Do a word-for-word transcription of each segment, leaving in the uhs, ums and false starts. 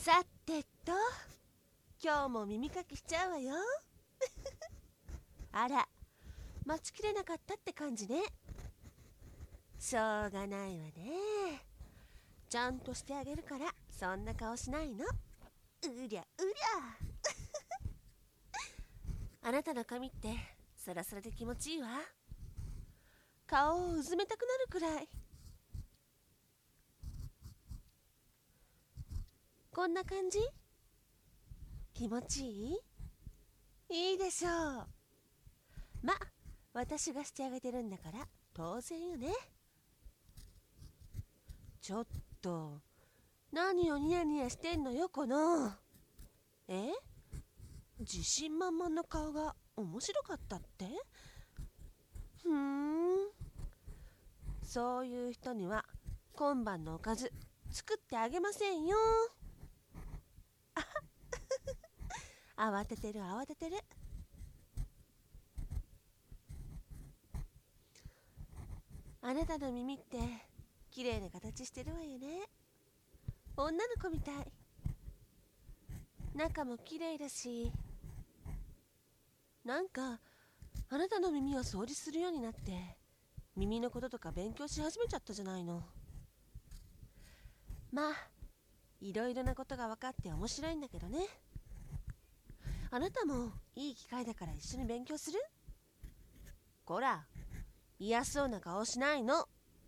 さてと、今日も耳かきしちゃうわよ。あら、待ちきれなかったって感じね。しょうがないわね。ちゃんとしてあげるからそんな顔しないの。うりゃうりゃ。あなたの髪ってサラサラで気持ちいいわ。顔をうずめたくなるくらい。こんな感じ？気持ちいい？いいでしょう。ま、私がしてあげてるんだから当然よね。ちょっと、何をニヤニヤしてんのよ、この。え？自信満々の顔が面白かったって？ふーん。そういう人には今晩のおかず作ってあげませんよ。慌ててる慌ててる。あなたの耳って綺麗な形してるわよね。女の子みたい。中も綺麗だし、なんかあなたの耳を掃除するようになって耳のこととか勉強し始めちゃったじゃないの。まあいろいろなことが分かって面白いんだけどね。あなたもいい機会だから一緒に勉強する？こら、嫌そうな顔しないの。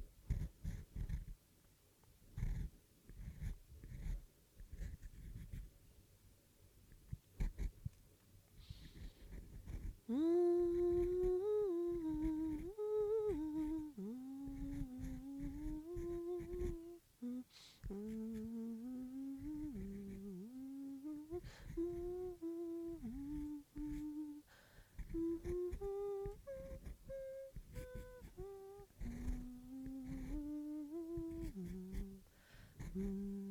うーん。うん